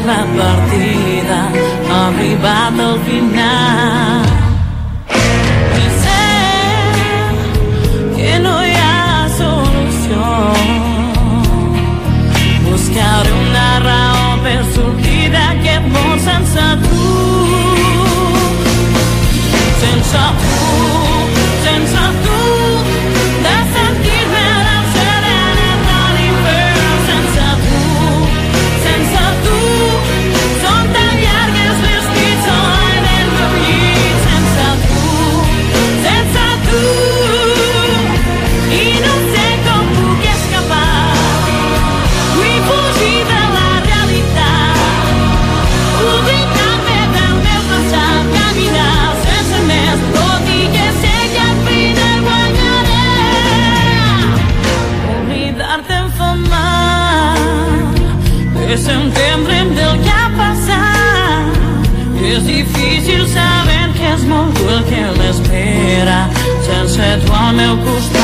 la partida, ha arribat al final. I sé que no hi ha solució, buscaré una raó per sortir d'aquest món sense tu. Sense tu, sense tu, de sentir-me del serè de l'infern. Sense tu, són tan llargues les nits al del meu llit. Sense tu, i no sé com puc escapar. Vull fugir de la realitat, oblidar-me del meu passat, caminar sense més, tot i que sé que al final guanyaré. Oblidar-te em fa mal, desentendre'm del que ha passat. És difícil saber que és molt dur el que m'espera, sense tu al meu costat.